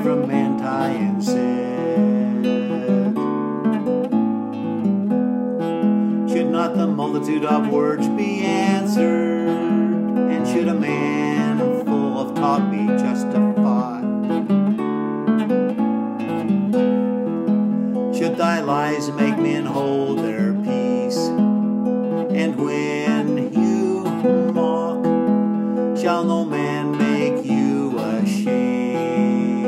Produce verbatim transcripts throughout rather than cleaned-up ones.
from anti and said, should not the multitude of words be answered, and should a man full of talk be justified? Should thy lies make men hold their peace? And when you mock, shall no man make you ashamed?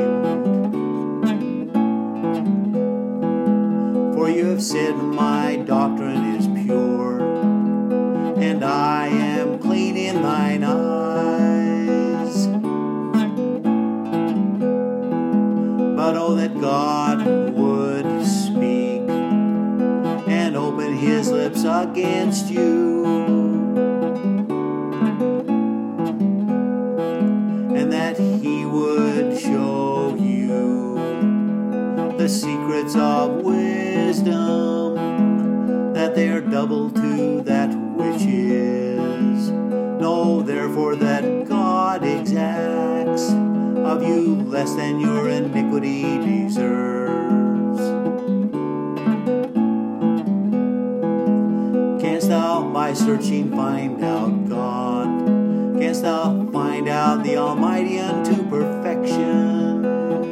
For you have said, my doctrine is pure, and I am clean in thine eyes. But oh, that God would speak and open his lips against you, and that he would show you the secrets of wisdom, that they are double to that which is. Know therefore that God exacts of you less than your iniquity deserves. Canst thou by searching find out God? Canst thou find out the Almighty unto perfection?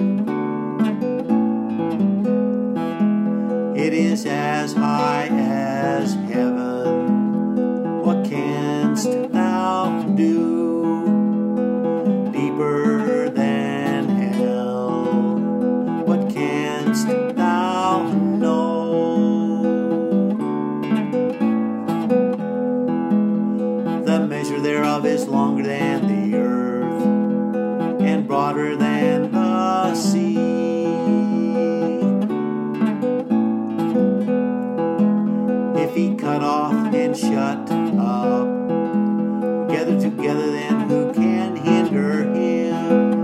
It is as high as heaven. What canst thou do? Deeper than hell. What canst thou know? The measure thereof is longer than the earth, and broader than the sea. If he cut off and shut up, gather together, then who can hinder him?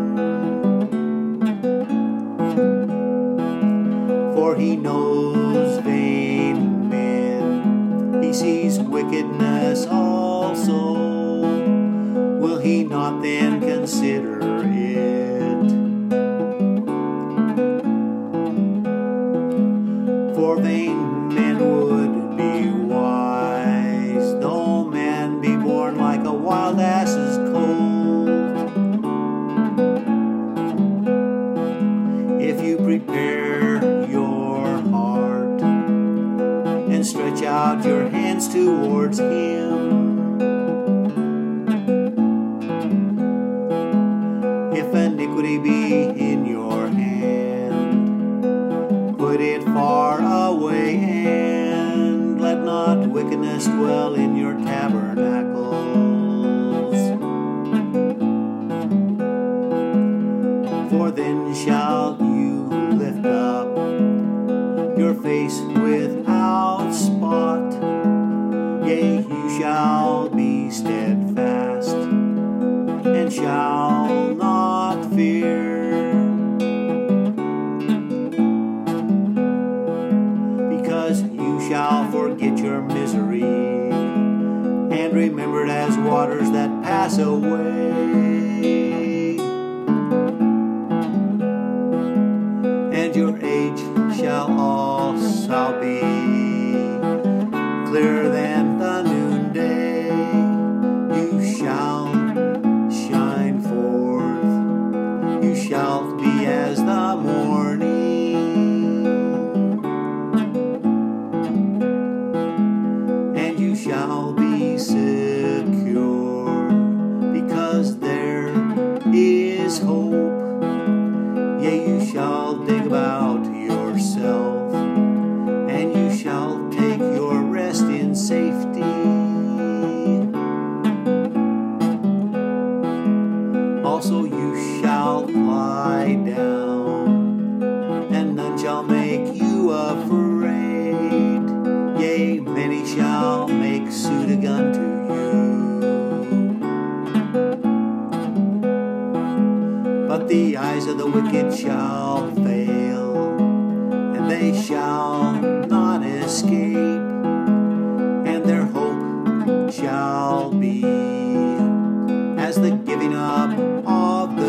For he knows vain men, he sees wickedness also. Will he not then consider it? For vain men would be wise, though man be born like a wild ass's colt. If you prepare your heart and stretch out your hands towards him, if iniquity be in your hand, put it far away, and let not wickedness dwell in your tabernacles. For then shall you lift up your face without spot, yea, you shall be steadfast, and shall not fear, because you shall forget your misery, and remember it as waters that pass away, and your age shall also be clearer than the noonday. You shall shine forth, you shall be as the morning, and you shall be secure, because there is hope. Yea, you shall dig about yourself, and you shall take your rest in safety. Also you shall lie down, and none shall make you afraid. Yea, many shall make suit unto you. But the eyes of the wicked shall fail, and they shall not escape, and their hope shall be as the giving up of the